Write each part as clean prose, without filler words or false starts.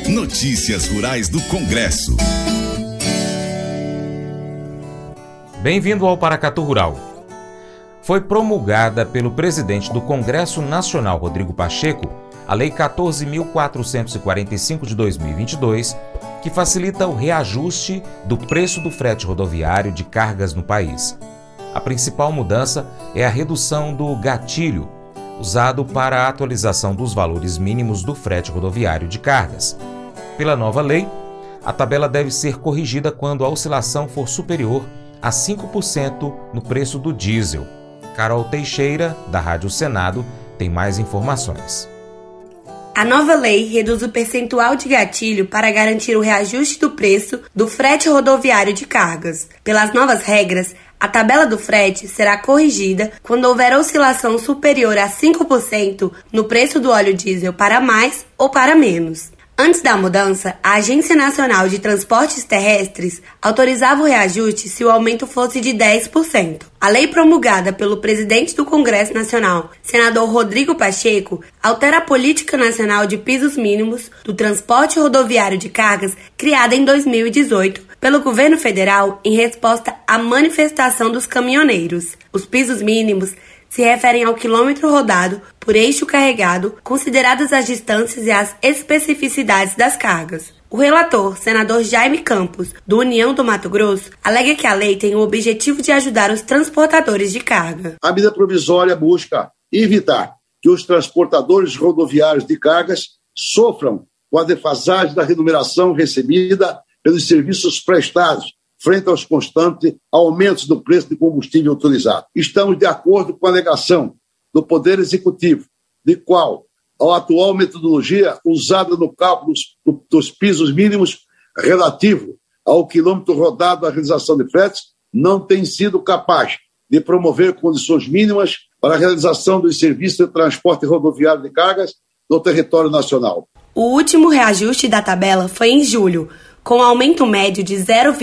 Notícias Rurais do Congresso. Bem-vindo ao Paracatu Rural. Foi promulgada pelo presidente do Congresso Nacional, Rodrigo Pacheco, a Lei 14.445 de 2022, que facilita o reajuste do preço do frete rodoviário de cargas no país. A principal mudança é a redução do gatilho, usado para a atualização dos valores mínimos do frete rodoviário de cargas. Pela nova lei, a tabela deve ser corrigida quando a oscilação for superior a 5% no preço do diesel. Carol Teixeira, da Rádio Senado, tem mais informações. A nova lei reduz o percentual de gatilho para garantir o reajuste do preço do frete rodoviário de cargas. Pelas novas regras, a tabela do frete será corrigida quando houver oscilação superior a 5% no preço do óleo diesel para mais ou para menos. Antes da mudança, a Agência Nacional de Transportes Terrestres autorizava o reajuste se o aumento fosse de 10%. A lei promulgada pelo presidente do Congresso Nacional, senador Rodrigo Pacheco, altera a Política Nacional de Pisos Mínimos do Transporte Rodoviário de Cargas, criada em 2018 pelo governo federal em resposta à manifestação dos caminhoneiros. Os pisos mínimos se referem ao quilômetro rodado por eixo carregado, consideradas as distâncias e as especificidades das cargas. O relator, senador Jaime Campos, do União do Mato Grosso, alega que a lei tem o objetivo de ajudar os transportadores de carga. A medida provisória busca evitar que os transportadores rodoviários de cargas sofram com a defasagem da remuneração recebida pelos serviços prestados, frente aos constantes aumentos do preço de combustível utilizado. Estamos de acordo com a alegação do Poder Executivo, de qual a atual metodologia usada no cálculo dos pisos mínimos relativo ao quilômetro rodado da realização de fretes não tem sido capaz de promover condições mínimas para a realização dos serviços de transporte rodoviário de cargas no território nacional. O último reajuste da tabela foi em julho, com aumento médio de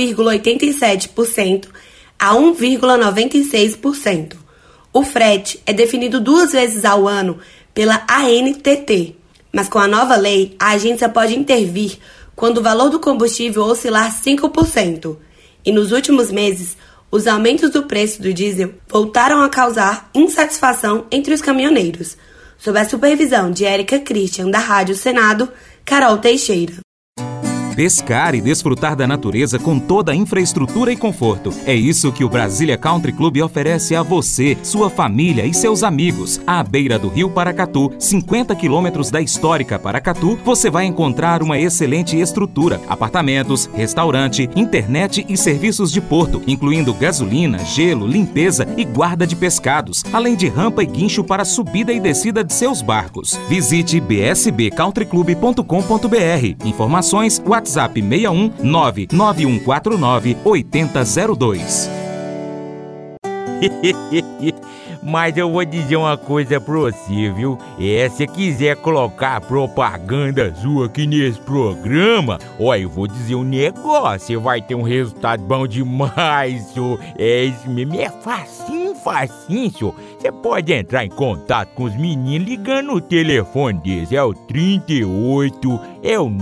0,87% a 1,96%. O frete é definido 2 vezes ao ano pela ANTT, mas com a nova lei, a agência pode intervir quando o valor do combustível oscilar 5%. E nos últimos meses, os aumentos do preço do diesel voltaram a causar insatisfação entre os caminhoneiros. Sob a supervisão de Érica Christian, da Rádio Senado, Carol Teixeira. Pescar e desfrutar da natureza com toda a infraestrutura e conforto. É isso que o Brasília Country Club oferece a você, sua família e seus amigos. À beira do Rio Paracatu, 50 quilômetros da histórica Paracatu, você vai encontrar uma excelente estrutura, apartamentos, restaurante, internet e serviços de porto, incluindo gasolina, gelo, limpeza e guarda de pescados, além de rampa e guincho para subida e descida de seus barcos. Visite bsbcountryclub.com.br. Informações, WhatsApp 61 99149 8002. Mas eu vou dizer uma coisa pra você, viu? Se quiser colocar propaganda sua aqui nesse programa, eu vou dizer um negócio, você vai ter um resultado bom demais, senhor. Isso mesmo, é facinho, senhor. Você pode entrar em contato com os meninos ligando o telefone deles, é o 38, é o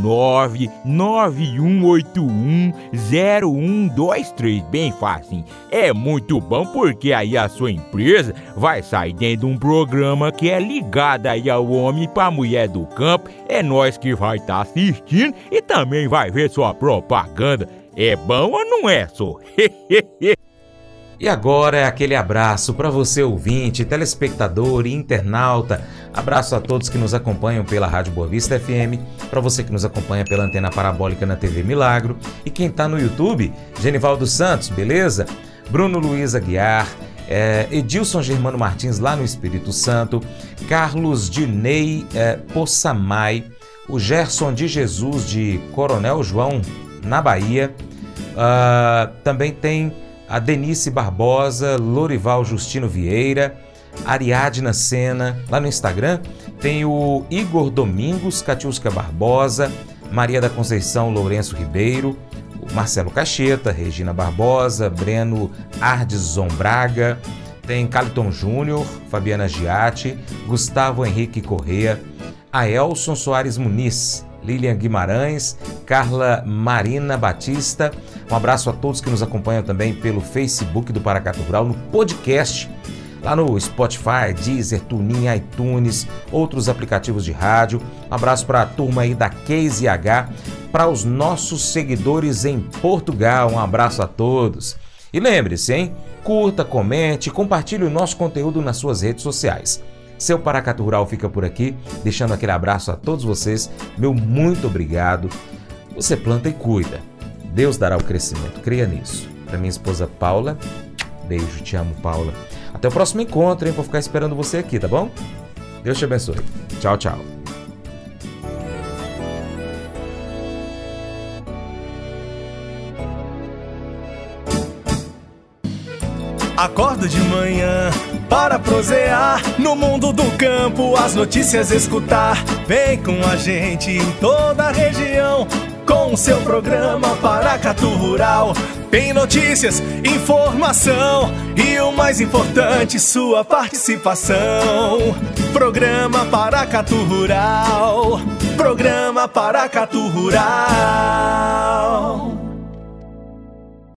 991810123, bem facinho. É muito bom porque aí a sua empresa vai sair dentro de um programa que é ligado aí ao homem pra mulher do campo. É nós que vai estar assistindo e também vai ver sua propaganda. É bom ou não é, só? E agora é aquele abraço para você ouvinte, telespectador e internauta. Abraço a todos que nos acompanham pela Rádio Boa Vista FM, para você que nos acompanha pela antena parabólica na TV Milagro e quem tá no YouTube, Genivaldo Santos, beleza? Bruno Luiz Aguiar, Edilson Germano Martins lá no Espírito Santo, Carlos Dinei Poçamai, o Gerson de Jesus de Coronel João na Bahia, também tem a Denise Barbosa, Lorival Justino Vieira, Ariadna Sena, lá no Instagram, tem o Igor Domingos, Catiusca Barbosa, Maria da Conceição Lourenço Ribeiro, o Marcelo Cacheta, Regina Barbosa, Breno Ardison Braga, tem Caliton Júnior, Fabiana Giatti, Gustavo Henrique Corrêa, Aelson Soares Muniz, Lilian Guimarães, Carla Marina Batista. Um abraço a todos que nos acompanham também pelo Facebook do Paracatu Rural, no podcast, lá no Spotify, Deezer, TuneIn, iTunes, outros aplicativos de rádio. Um abraço para a turma aí da Case H, para os nossos seguidores em Portugal. Um abraço a todos. E lembre-se, hein? Curta, comente, compartilhe o nosso conteúdo nas suas redes sociais. Seu Paracatu Rural fica por aqui, deixando aquele abraço a todos vocês. Meu muito obrigado. Você planta e cuida. Deus dará o crescimento, creia nisso. Para minha esposa Paula, beijo, te amo, Paula. Até o próximo encontro, hein? Vou ficar esperando você aqui, tá bom? Deus te abençoe. Tchau, tchau. Acordo de manhã para prosear no mundo do campo, as notícias escutar. Vem com a gente em toda a região com o seu programa Paracatu Rural. Tem notícias, informação e o mais importante, sua participação. Programa Paracatu Rural. Programa Paracatu Rural.